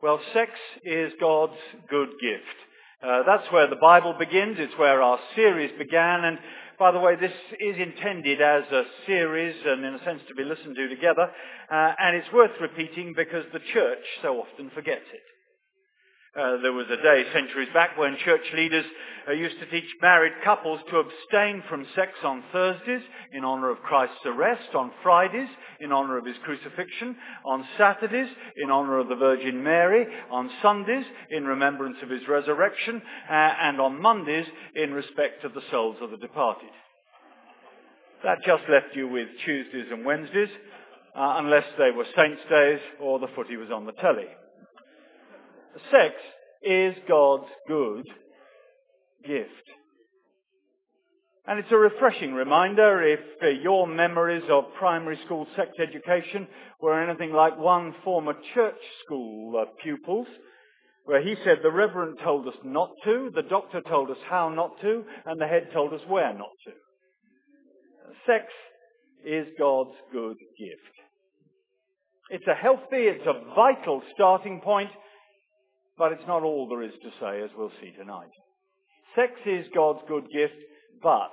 Well, sex is God's good gift. That's where the Bible begins. It's where our series began. And by the way, this is intended as a series and in a sense to be listened to together. And it's worth repeating because the church so often forgets it. There was a day centuries back when church leaders used to teach married couples to abstain from sex on Thursdays in honour of Christ's arrest, on Fridays in honour of his crucifixion, on Saturdays in honour of the Virgin Mary, on Sundays in remembrance of his resurrection, and on Mondays in respect of the souls of the departed. That just left you with Tuesdays and Wednesdays, unless they were saints' days or the footy was on the telly. Sex is God's good gift. And it's a refreshing reminder if your memories of primary school sex education were anything like one former church school pupil's, where he said the reverend told us not to, the doctor told us how not to, and the head told us where not to. Sex is God's good gift. It's a healthy, it's a vital starting point, but it's not all there is to say, as we'll see tonight. Sex is God's good gift, but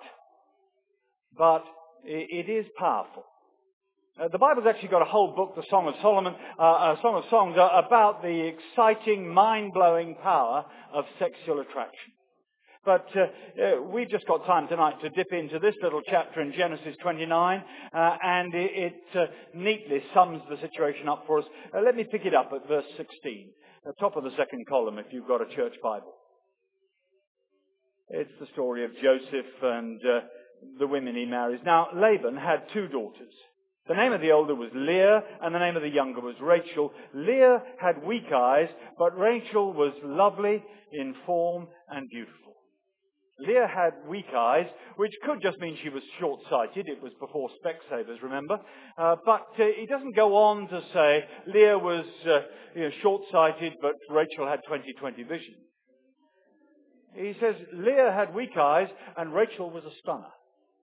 it is powerful. The Bible's actually got a whole book, the Song of Solomon, a Song of Songs, about the exciting, mind-blowing power of sexual attraction. But we've just got time tonight to dip into this little chapter in Genesis 29, and it neatly sums the situation up for us. Let me pick it up at verse 16. The top of the second column, if you've got a church Bible. It's the story of Joseph and the women he marries. Now, Laban had two daughters. The name of the older was Leah, and the name of the younger was Rachel. Leah had weak eyes, but Rachel was lovely in form and beautiful. Leah had weak eyes, which could just mean she was short-sighted. It was before Specsavers, remember? But he doesn't go on to say Leah was short-sighted, but Rachel had 20/20 vision. He says Leah had weak eyes and Rachel was a stunner.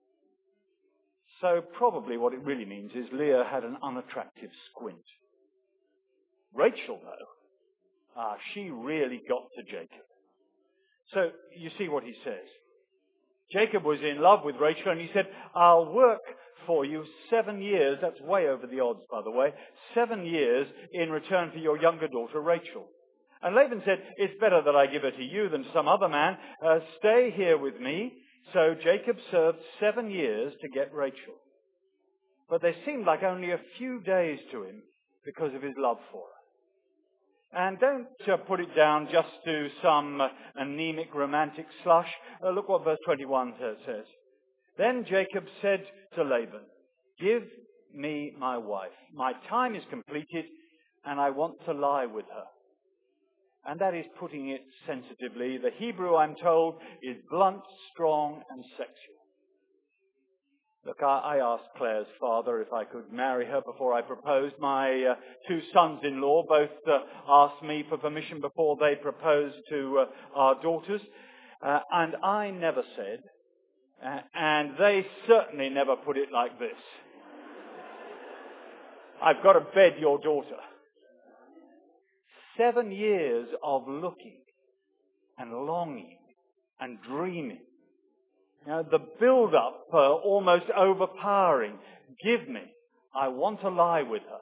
So probably what it really means is Leah had an unattractive squint. Rachel, though, she really got to Jacob. So you see what he says. Jacob was in love with Rachel and he said, I'll work for you 7 years. That's way over the odds, by the way. 7 years in return for your younger daughter, Rachel. And Laban said, it's better that I give her to you than to some other man. Stay here with me. So Jacob served 7 years to get Rachel. But they seemed like only a few days to him because of his love for her. And don't put it down just to some anemic romantic slush. Look what verse 21 says. Then Jacob said to Laban, give me my wife. My time is completed and I want to lie with her. And that is putting it sensitively. The Hebrew, I'm told, is blunt, strong and sexual. Look, I asked Claire's father if I could marry her before I proposed. My two sons-in-law both asked me for permission before they proposed to our daughters. And I never said, and they certainly never put it like this. I've got to bed your daughter. 7 years of looking and longing and dreaming. The build-up, almost overpowering. Give me. I want to lie with her.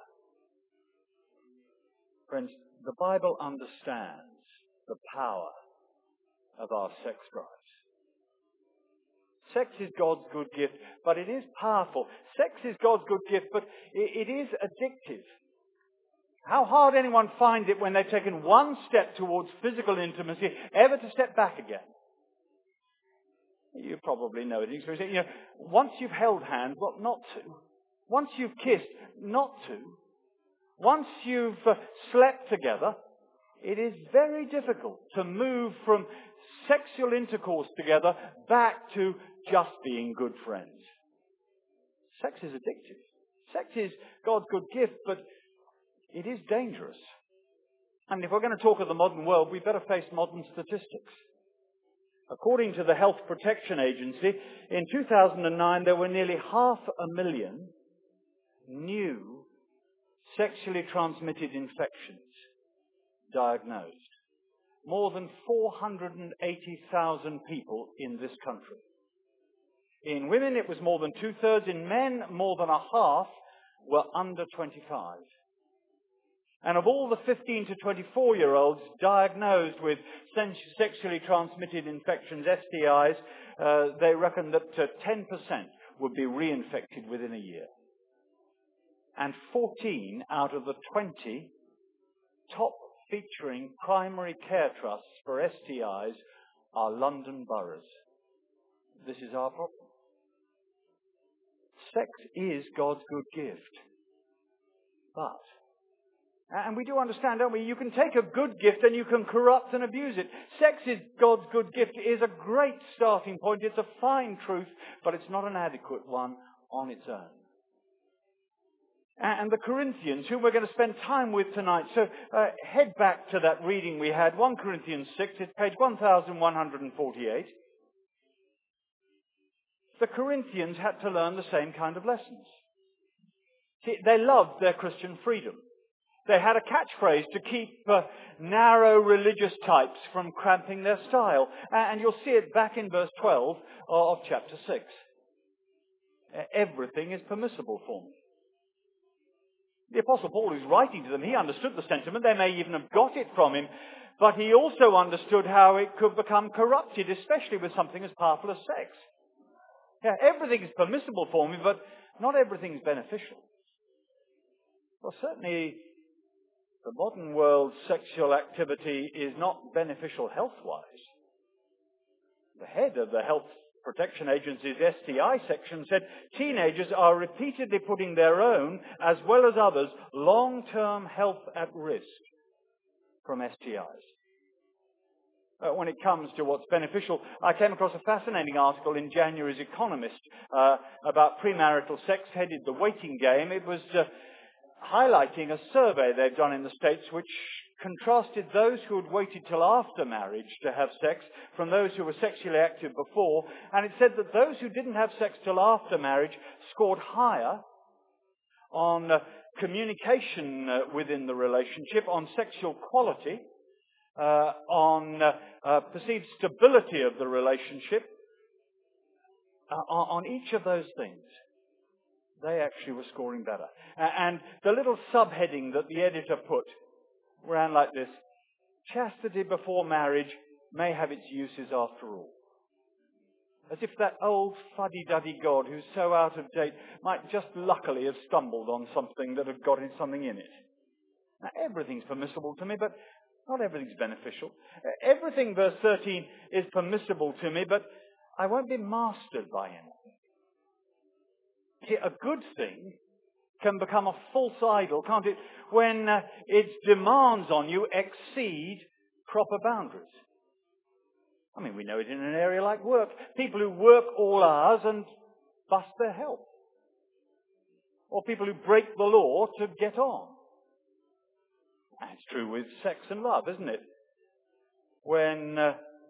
Friends, the Bible understands the power of our sex drives. Sex is God's good gift, but it is powerful. Sex is God's good gift, but it is addictive. How hard anyone finds it when they've taken one step towards physical intimacy, ever to step back again. You probably know it. Once you've held hands, well, not to. Once you've kissed, not to. Once you've slept together, it is very difficult to move from sexual intercourse together back to just being good friends. Sex is addictive. Sex is God's good gift, but it is dangerous. And if we're going to talk of the modern world, we better face modern statistics. According to the Health Protection Agency, in 2009 there were nearly 500,000 new sexually transmitted infections. diagnosed. More than 480,000 people in this country. In women, it was more than 2/3. In men, more than a half were under 25. And of all the 15 to 24-year-olds diagnosed with sexually transmitted infections, STIs, they reckon that 10% would be reinfected within a year. And 14 out of the 20 top featuring primary care trusts for STIs are London boroughs. This is our problem. Sex is God's good gift. But, and we do understand, don't we? You can take a good gift and you can corrupt and abuse it. Sex is God's good gift. It is a great starting point. It's a fine truth, but it's not an adequate one on its own. And the Corinthians, who we're going to spend time with tonight. So head back to that reading we had, 1 Corinthians 6, it's page 1148. The Corinthians had to learn the same kind of lessons. See, they loved their Christian freedom. They had a catchphrase to keep narrow religious types from cramping their style. And you'll see it back in verse 12 of chapter 6. Everything is permissible for me. The Apostle Paul is writing to them. He understood the sentiment. They may even have got it from him. But he also understood how it could become corrupted, especially with something as powerful as sex. Yeah, everything is permissible for me, but not everything is beneficial. Well, certainly the modern world's sexual activity is not beneficial health-wise. The head of the Health Protection Agency's STI section said teenagers are repeatedly putting their own, as well as others, long-term health at risk from STIs. When it comes to what's beneficial, I came across a fascinating article in January's Economist about premarital sex headed the waiting game. It was highlighting a survey they've done in the States which contrasted those who had waited till after marriage to have sex from those who were sexually active before. And it said that those who didn't have sex till after marriage scored higher on communication within the relationship, on sexual quality, on perceived stability of the relationship. On each of those things, they actually were scoring better. And the little subheading that the editor put ran like this: chastity before marriage may have its uses after all. As if that old fuddy-duddy God who's so out of date might just luckily have stumbled on something that had got something in it. Now, everything's permissible to me, but not everything's beneficial. Everything, verse 13, is permissible to me, but I won't be mastered by anything. See, a good thing can become a false idol, can't it, when its demands on you exceed proper boundaries. I mean, we know it in an area like work. People who work all hours and bust their health. Or people who break the law to get on. And it's true with sex and love, isn't it? When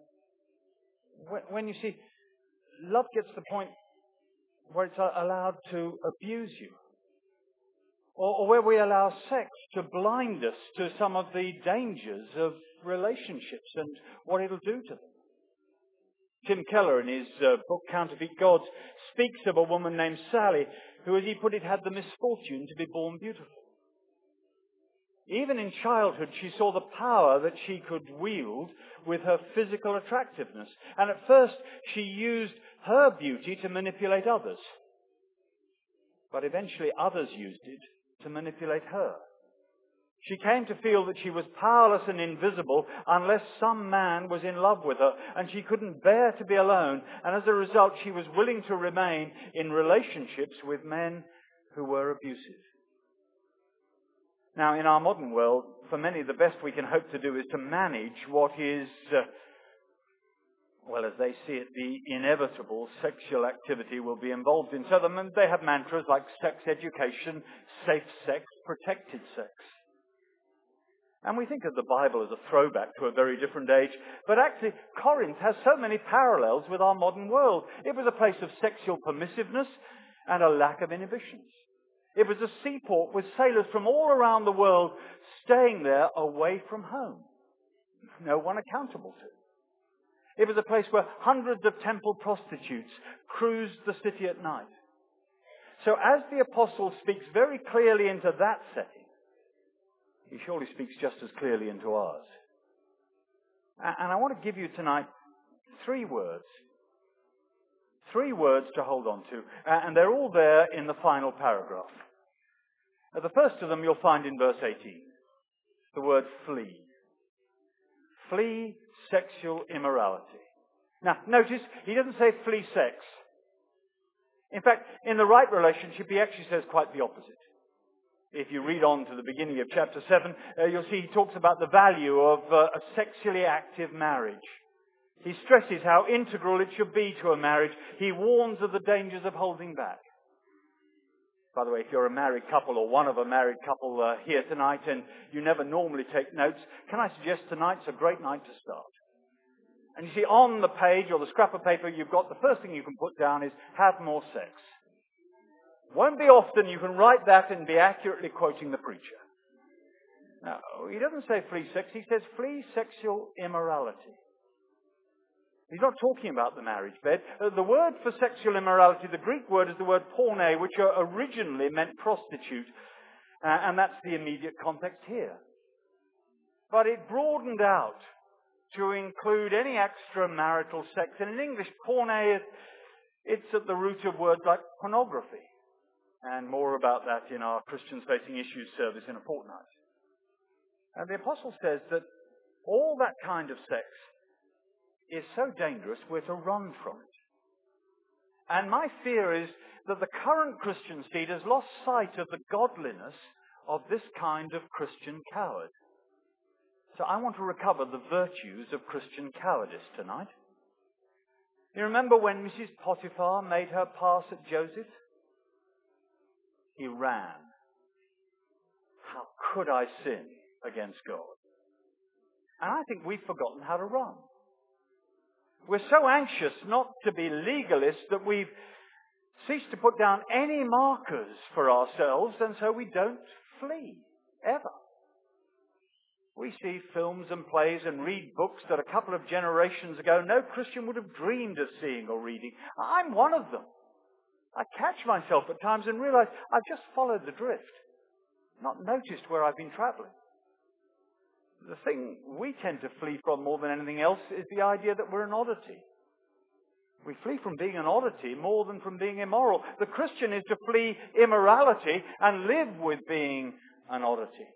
you see, love gets to the point where it's allowed to abuse you. Or where we allow sex to blind us to some of the dangers of relationships and what it'll do to them. Tim Keller, in his book Counterfeit Gods, speaks of a woman named Sally who, as he put it, had the misfortune to be born beautiful. Even in childhood, she saw the power that she could wield with her physical attractiveness. And at first, she used her beauty to manipulate others. But eventually, others used it to manipulate her. She came to feel that she was powerless and invisible unless some man was in love with her, and she couldn't bear to be alone. And as a result, she was willing to remain in relationships with men who were abusive. Now, in our modern world, for many, the best we can hope to do is to manage what is, as they see it, the inevitable sexual activity will be involved in. So they have mantras like sex education, safe sex, protected sex. And we think of the Bible as a throwback to a very different age. But actually, Corinth has so many parallels with our modern world. It was a place of sexual permissiveness and a lack of inhibitions. It was a seaport with sailors from all around the world staying there away from home. No one accountable to. It was a place where hundreds of temple prostitutes cruised the city at night. So as the apostle speaks very clearly into that setting, he surely speaks just as clearly into ours. And I want to give you tonight 3 words. 3 words to hold on to. And they're all there in the final paragraph. The first of them you'll find in verse 18. The word flee. Flee sexual immorality. Now, notice, he doesn't say flee sex. In fact, in the right relationship, he actually says quite the opposite. If you read on to the beginning of chapter 7, you'll see he talks about the value of a sexually active marriage. He stresses how integral it should be to a marriage. He warns of the dangers of holding back. By the way, if you're a married couple or one of a married couple here tonight and you never normally take notes, can I suggest tonight's a great night to start? And you see, on the page or the scrap of paper, you've got the first thing you can put down is have more sex. Won't be often you can write that and be accurately quoting the preacher. No, he doesn't say flee sex, he says flee sexual immorality. He's not talking about the marriage bed. The word for sexual immorality, the Greek word, is the word porne, which originally meant prostitute. And that's the immediate context here. But it broadened out to include any extramarital sex. And in English, porne, it's at the root of words like pornography. And more about that in our Christians Facing Issues service in a fortnight. And the apostle says that all that kind of sex is so dangerous we're to run from it. And my fear is that the current Christian seed has lost sight of the godliness of this kind of Christian coward. So I want to recover the virtues of Christian cowardice tonight. You remember when Mrs. Potiphar made her pass at Joseph? He ran. How could I sin against God? And I think we've forgotten how to run. We're so anxious not to be legalists that we've ceased to put down any markers for ourselves, and so we don't flee, ever. We see films and plays and read books that a couple of generations ago no Christian would have dreamed of seeing or reading. I'm one of them. I catch myself at times and realize I've just followed the drift, not noticed where I've been traveling. The thing we tend to flee from more than anything else is the idea that we're an oddity. We flee from being an oddity more than from being immoral. The Christian is to flee immorality and live with being an oddity.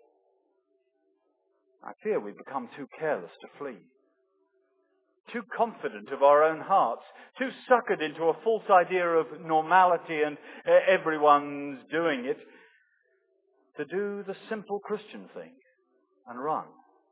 I fear we've become too careless to flee. Too confident of our own hearts. Too suckered into a false idea of normality and everyone's doing it. To do the simple Christian thing and run.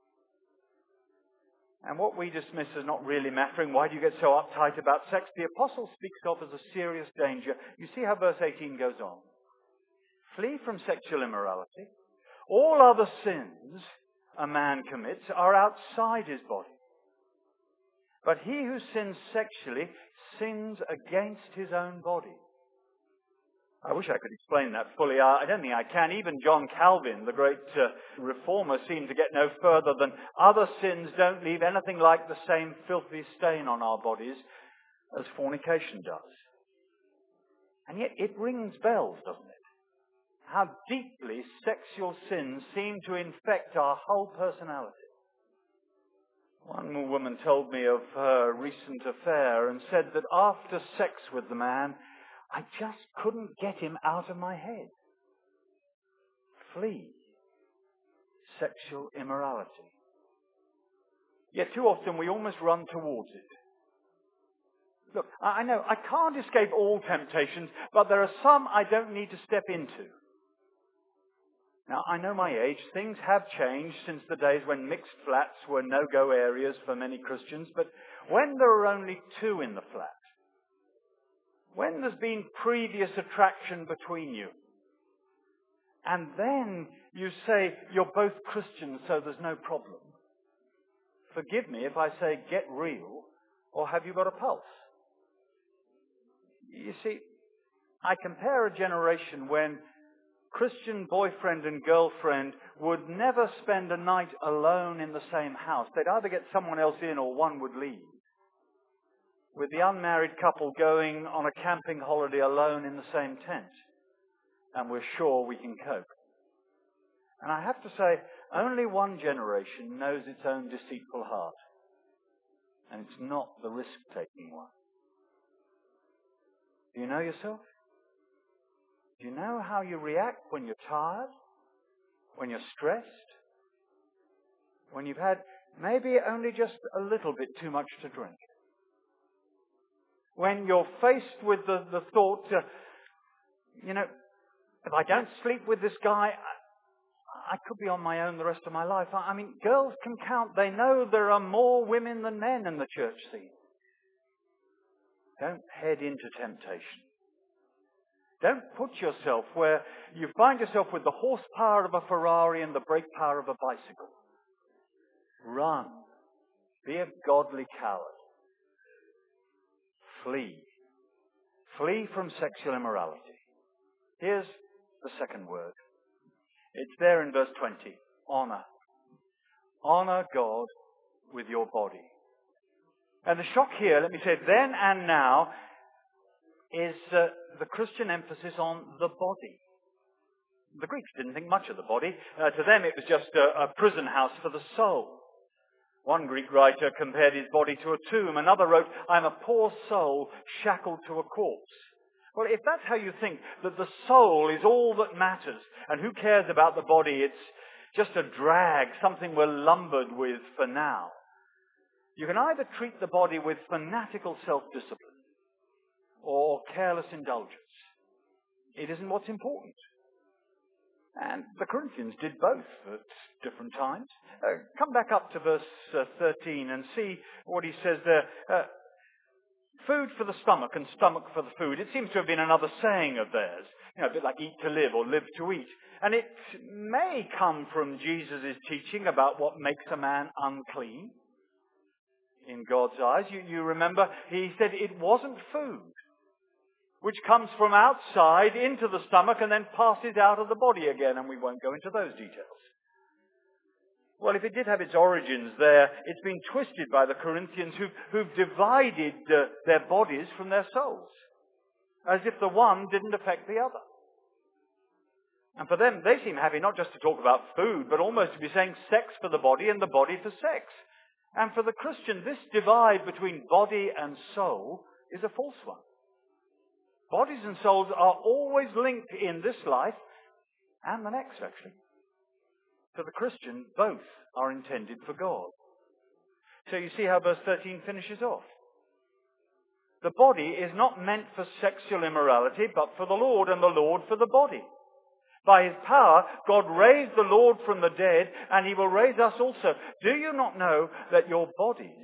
And what we dismiss as not really mattering, why do you get so uptight about sex? The apostle speaks of as a serious danger. You see how verse 18 goes on. Flee from sexual immorality. All other sins a man commits are outside his body. But he who sins sexually sins against his own body. I wish I could explain that fully. I don't think I can. Even John Calvin, the great reformer, seemed to get no further than other sins don't leave anything like the same filthy stain on our bodies as fornication does. And yet it rings bells, doesn't it? How deeply sexual sins seem to infect our whole personality. One woman told me of her recent affair and said that after sex with the man, I just couldn't get him out of my head. Flee sexual immorality. Yet too often we almost run towards it. Look, I know I can't escape all temptations, but there are some I don't need to step into. Now, I know my age. Things have changed since the days when mixed flats were no-go areas for many Christians, but when there are only 2 in the flat, when there's been previous attraction between you, and then you say you're both Christians so there's no problem. Forgive me if I say get real, or have you got a pulse? You see, I compare a generation when Christian boyfriend and girlfriend would never spend a night alone in the same house. They'd either get someone else in or one would leave. With the unmarried couple going on a camping holiday alone in the same tent. And we're sure we can cope. And I have to say, only one generation knows its own deceitful heart. And it's not the risk-taking one. Do you know yourself? Do you know how you react when you're tired? When you're stressed? When you've had maybe only just a little bit too much to drink? When you're faced with the thought, if I don't sleep with this guy, I could be on my own the rest of my life. I mean, girls can count. They know there are more women than men in the church scene. Don't head into temptation. Don't put yourself where you find yourself with the horsepower of a Ferrari and the brake power of a bicycle. Run. Be a godly coward. Flee. Flee from sexual immorality. Here's the second word. It's there in verse 20. Honor. Honor God with your body. And the shock here, let me say, then and now, is the Christian emphasis on the body. The Greeks didn't think much of the body. To them it was just a prison house for the soul. One Greek writer compared his body to a tomb. Another wrote, I'm a poor soul shackled to a corpse. Well, if that's how you think, that the soul is all that matters, and who cares about the body, it's just a drag, something we're lumbered with for now. You can either treat the body with fanatical self-discipline or careless indulgence. It isn't what's important. And the Corinthians did both at different times. Come back up to verse 13 and see what he says there. Food for the stomach and stomach for the food. It seems to have been another saying of theirs. A bit like eat to live or live to eat. And it may come from Jesus' teaching about what makes a man unclean in God's eyes. You remember, he said it wasn't food, which comes from outside into the stomach and then passes out of the body again, and we won't go into those details. Well, if it did have its origins there, it's been twisted by the Corinthians who've divided their bodies from their souls, as if the one didn't affect the other. And for them, they seem happy not just to talk about food, but almost to be saying sex for the body and the body for sex. And for the Christian, this divide between body and soul is a false one. Bodies and souls are always linked in this life and the next, actually. For the Christian, both are intended for God. So you see how verse 13 finishes off. The body is not meant for sexual immorality, but for the Lord, and the Lord for the body. By his power, God raised the Lord from the dead, and he will raise us also. Do you not know that your bodies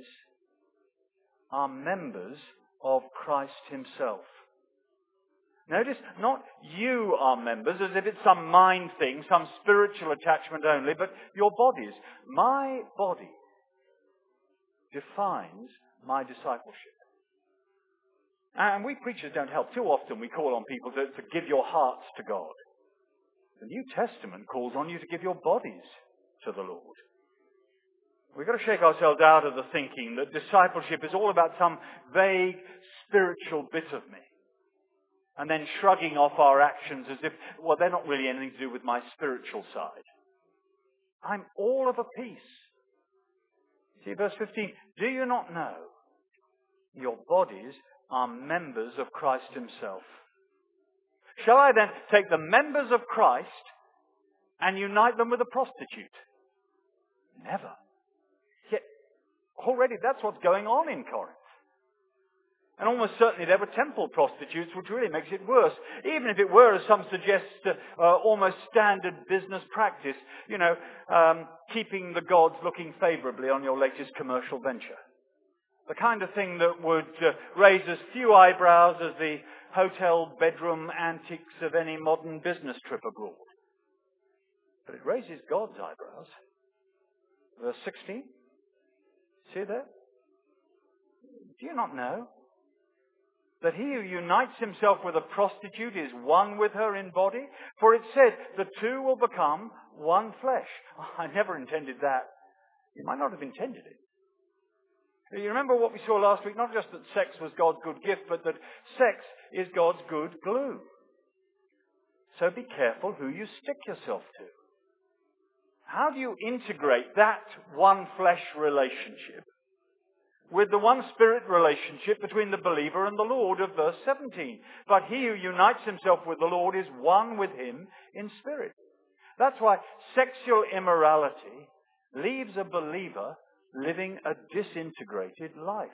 are members of Christ himself? Notice, not you are members, as if it's some mind thing, some spiritual attachment only, but your bodies. My body defines my discipleship. And we preachers don't help. Too often we call on people to give your hearts to God. The New Testament calls on you to give your bodies to the Lord. We've got to shake ourselves out of the thinking that discipleship is all about some vague spiritual bit of me. And then shrugging off our actions as if, well, they're not really anything to do with my spiritual side. I'm all of a piece. See, verse 15, do you not know your bodies are members of Christ himself? Shall I then take the members of Christ and unite them with a prostitute? Never. Yet, already that's what's going on in Corinth. And almost certainly there were temple prostitutes, which really makes it worse. Even if it were, as some suggest, almost standard business practice. Keeping the gods looking favorably on your latest commercial venture. The kind of thing that would raise as few eyebrows as the hotel bedroom antics of any modern business trip abroad. But it raises God's eyebrows. Verse 16. See there? Do you not know that he who unites himself with a prostitute is one with her in body? For it said, the two will become one flesh. I never intended that. You might not have intended it. You remember what we saw last week? Not just that sex was God's good gift, but that sex is God's good glue. So be careful who you stick yourself to. How do you integrate that one flesh relationship with the one spirit relationship between the believer and the Lord of verse 17? But he who unites himself with the Lord is one with him in spirit. That's why sexual immorality leaves a believer living a disintegrated life.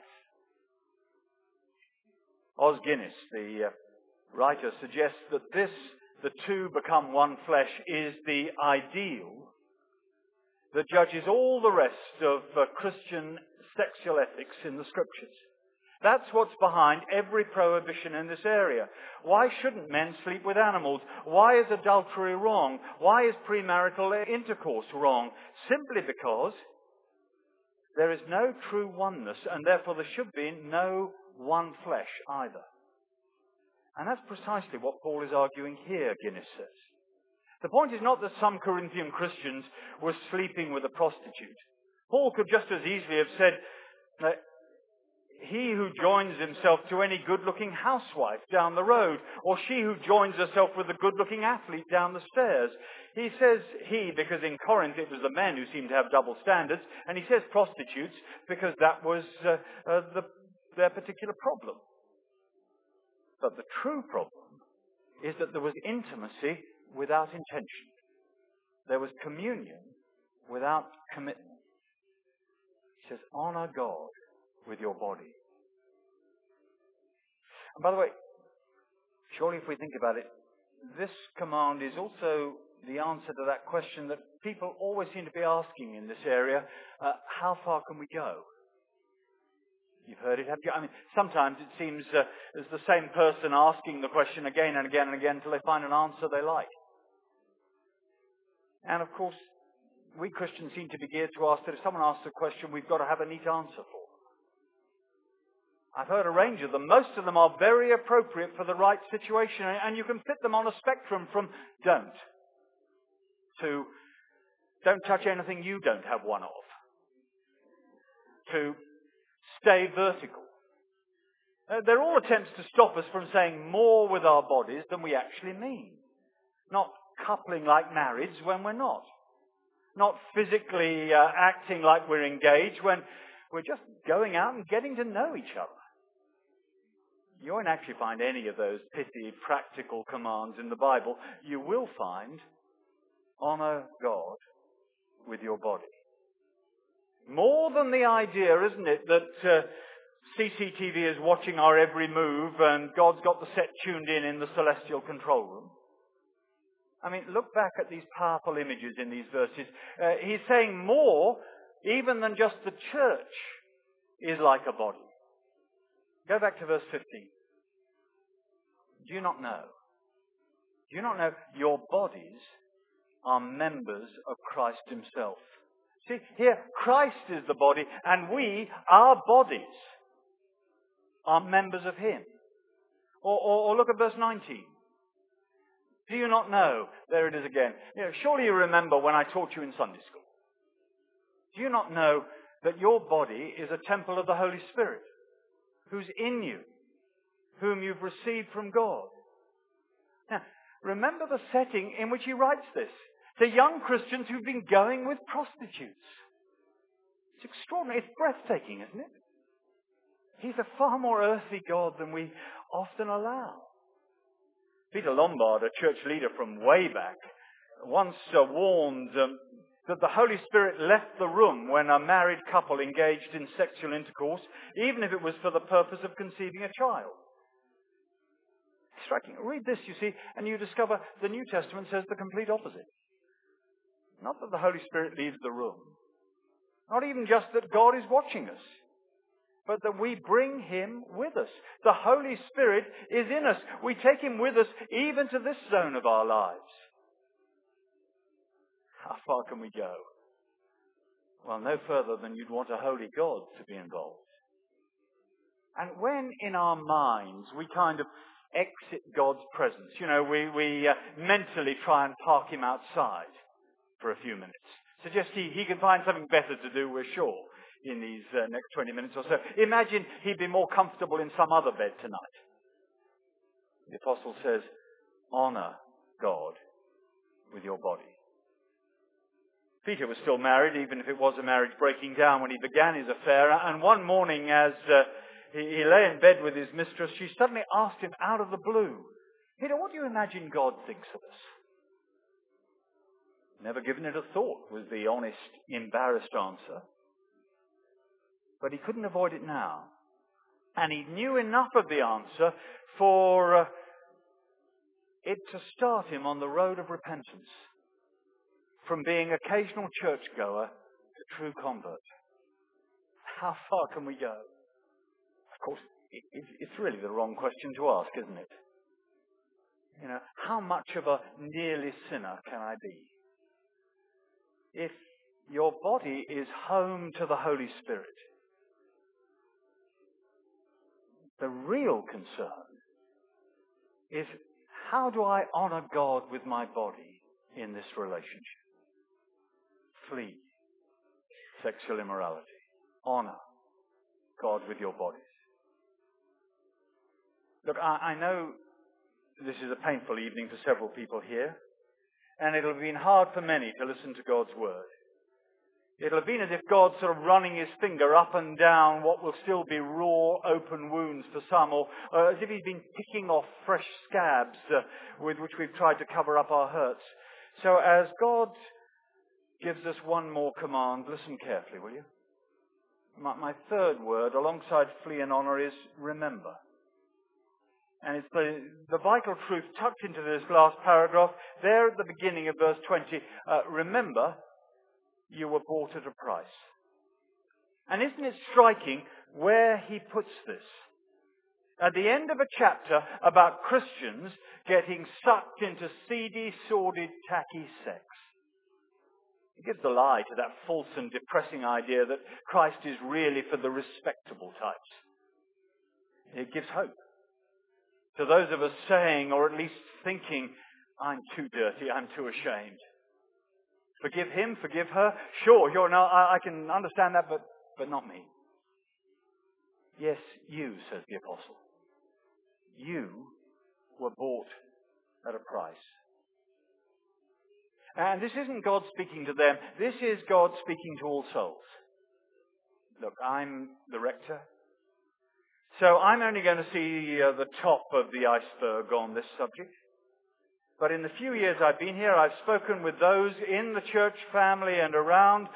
Os Guinness, the writer, suggests that the two become one flesh, is the ideal that judges all the rest of Christian sexual ethics in the Scriptures. That's what's behind every prohibition in this area. Why shouldn't men sleep with animals? Why is adultery wrong? Why is premarital intercourse wrong? Simply because there is no true oneness, and therefore there should be no one flesh either. And that's precisely what Paul is arguing here, Guinness says. The point is not that some Corinthian Christians were sleeping with a prostitute. Paul could just as easily have said, he who joins himself to any good-looking housewife down the road, or she who joins herself with a good-looking athlete down the stairs. He says he because in Corinth it was the men who seemed to have double standards, and he says prostitutes because that was their particular problem. But the true problem is that there was intimacy without intention. There was communion without commitment. He says, honor God with your body. And by the way, surely if we think about it, this command is also the answer to that question that people always seem to be asking in this area, how far can we go? You've heard it, haven't you? I mean, sometimes it seems there's the same person asking the question again and again and again until they find an answer they like. And of course, we Christians seem to be geared to ask that if someone asks a question, we've got to have a neat answer for. I've heard a range of them. Most of them are very appropriate for the right situation, and you can fit them on a spectrum from don't to don't touch anything you don't have one of, to stay vertical. They're all attempts to stop us from saying more with our bodies than we actually mean. Not coupling like marrieds when we're not. Not physically acting like we're engaged when we're just going out and getting to know each other. You won't actually find any of those pithy, practical commands in the Bible. You will find honor God with your body. More than the idea, isn't it, that CCTV is watching our every move and God's got the set tuned in the celestial control room. I mean, look back at these powerful images in these verses. He's saying more even than just the church is like a body. Go back to verse 15. Do you not know? Do you not know your bodies are members of Christ himself? See, here, Christ is the body, and we, our bodies, are members of him. Or look at verse 19. Do you not know? There it is again. Surely you remember when I taught you in Sunday school. Do you not know that your body is a temple of the Holy Spirit, who's in you, whom you've received from God? Now, remember the setting in which he writes this. To young Christians who've been going with prostitutes. It's extraordinary. It's breathtaking, isn't it? He's a far more earthly God than we often allow. Peter Lombard, a church leader from way back, once warned that the Holy Spirit left the room when a married couple engaged in sexual intercourse, even if it was for the purpose of conceiving a child. Striking. Read this, you see, and you discover the New Testament says the complete opposite. Not that the Holy Spirit leaves the room. Not even just that God is watching us. But that we bring him with us. The Holy Spirit is in us. We take him with us even to this zone of our lives. How far can we go? Well, no further than you'd want a holy God to be involved. And when in our minds we kind of exit God's presence, we mentally try and park him outside for a few minutes. Suggest he can find something better to do, we're sure, in these next 20 minutes or so. Imagine he'd be more comfortable in some other bed tonight. The apostle says, honor God with your body. Peter was still married, even if it was a marriage breaking down when he began his affair. And one morning, as he lay in bed with his mistress, she suddenly asked him out of the blue, Peter, what do you imagine God thinks of us? Never given it a thought, was the honest, embarrassed answer. But he couldn't avoid it now. And he knew enough of the answer for it to start him on the road of repentance. From being occasional churchgoer to true convert. How far can we go? Of course, it's really the wrong question to ask, isn't it? How much of a nearly sinner can I be? If your body is home to the Holy Spirit, the real concern is, how do I honor God with my body in this relationship? Flee sexual immorality. Honor God with your bodies. Look, I know this is a painful evening for several people here, and it'll have been hard for many to listen to God's word. It'll have been as if God's sort of running his finger up and down what will still be raw, open wounds for some, or as if he's been picking off fresh scabs with which we've tried to cover up our hurts. So as God gives us one more command, listen carefully, will you? My third word, alongside flee and honor, is remember. And it's the vital truth tucked into this last paragraph, there at the beginning of verse 20. Remember, you were bought at a price. And isn't it striking where he puts this? At the end of a chapter about Christians getting sucked into seedy, sordid, tacky sex. It gives the lie to that false and depressing idea that Christ is really for the respectable types. It gives hope to those of us saying, or at least thinking, I'm too dirty, I'm too ashamed. Forgive him, forgive her. Sure, I can understand that, but not me. Yes, you, says the apostle. You were bought at a price. And this isn't God speaking to them. This is God speaking to all souls. Look, I'm the rector. So I'm only going to see the top of the iceberg on this subject. But in the few years I've been here, I've spoken with those in the church family and around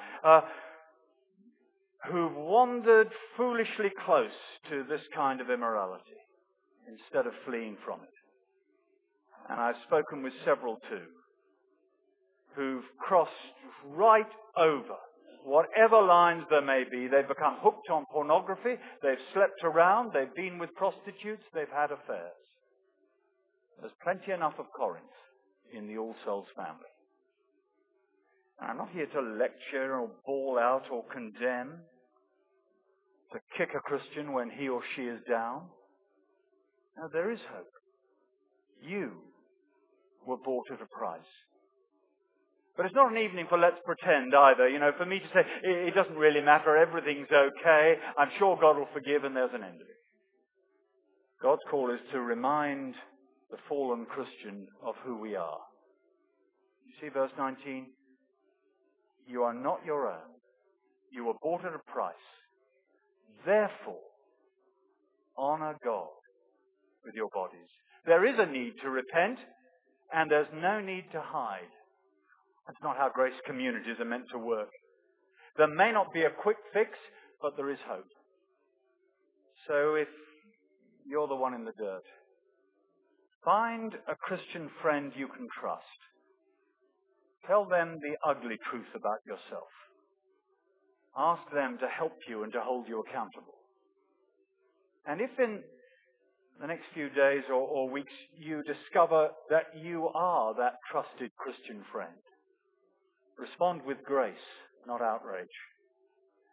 who've wandered foolishly close to this kind of immorality instead of fleeing from it. And I've spoken with several too, who've crossed right over whatever lines there may be. They've become hooked on pornography, they've slept around, they've been with prostitutes, they've had affairs. There's plenty enough of Corinth in the All Souls family. And I'm not here to lecture or bawl out or condemn, to kick a Christian when he or she is down. No, there is hope. You were bought at a price. But it's not an evening for let's pretend either. For me to say, it doesn't really matter, everything's okay, I'm sure God will forgive, and there's an end of it. God's call is to remind the fallen Christian of who we are. You see verse 19? You are not your own. You were bought at a price. Therefore, honor God with your bodies. There is a need to repent, and there's no need to hide. That's not how grace communities are meant to work. There may not be a quick fix, but there is hope. So if you're the one in the dirt, find a Christian friend you can trust. Tell them the ugly truth about yourself. Ask them to help you and to hold you accountable. And if in the next few days or weeks you discover that you are that trusted Christian friend, respond with grace, not outrage.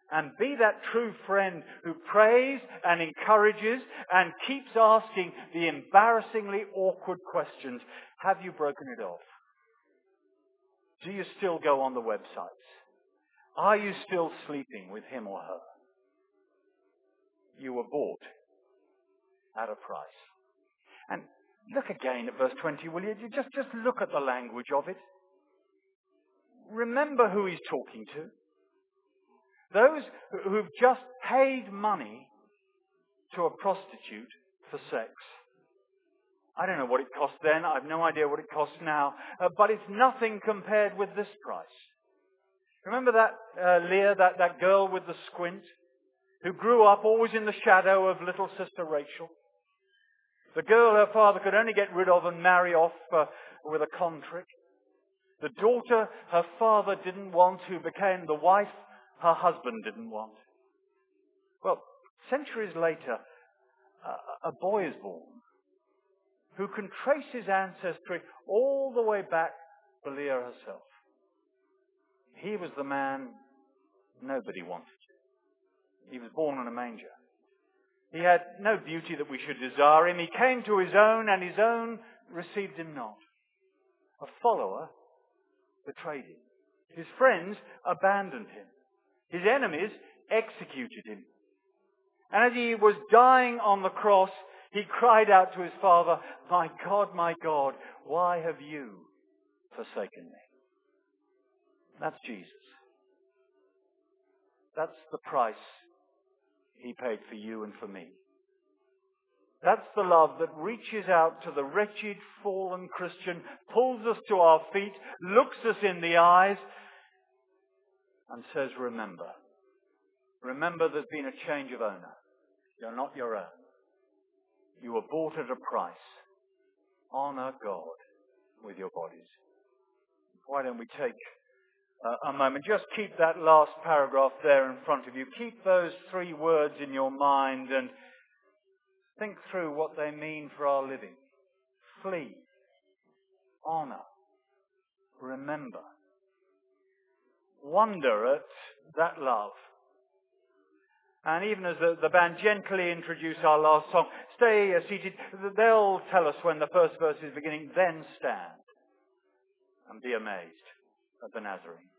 And be that true friend who prays and encourages and keeps asking the embarrassingly awkward questions. Have you broken it off? Do you still go on the websites? Are you still sleeping with him or her? You were bought at a price. And look again at verse 20, will you? Just look at the language of it. Remember who he's talking to. Those who've just paid money to a prostitute for sex. I don't know what it cost then. I have no idea what it costs now. But it's nothing compared with this price. Remember that Leah, that girl with the squint, who grew up always in the shadow of little sister Rachel? The girl her father could only get rid of and marry off with a con trick. The daughter her father didn't want, who became the wife her husband didn't want. Well, centuries later, a boy is born who can trace his ancestry all the way back to Leah herself. He was the man nobody wanted. He was born in a manger. He had no beauty that we should desire him. He came to his own, and his own received him not. A follower betrayed him. His friends abandoned him. His enemies executed him. And as he was dying on the cross, he cried out to his Father, my God, why have you forsaken me?" That's Jesus. That's the price he paid for you and for me. That's the love that reaches out to the wretched, fallen Christian, pulls us to our feet, looks us in the eyes, and says, remember. Remember, there's been a change of owner. You're not your own. You were bought at a price. Honor God with your bodies. Why don't we take a moment? Just keep that last paragraph there in front of you. Keep those 3 words in your mind and think through what they mean for our living. Flee. Honor. Remember. Wonder at that love. And even as the band gently introduce our last song, stay seated. They'll tell us when the first verse is beginning. Then stand and be amazed at the Nazarene.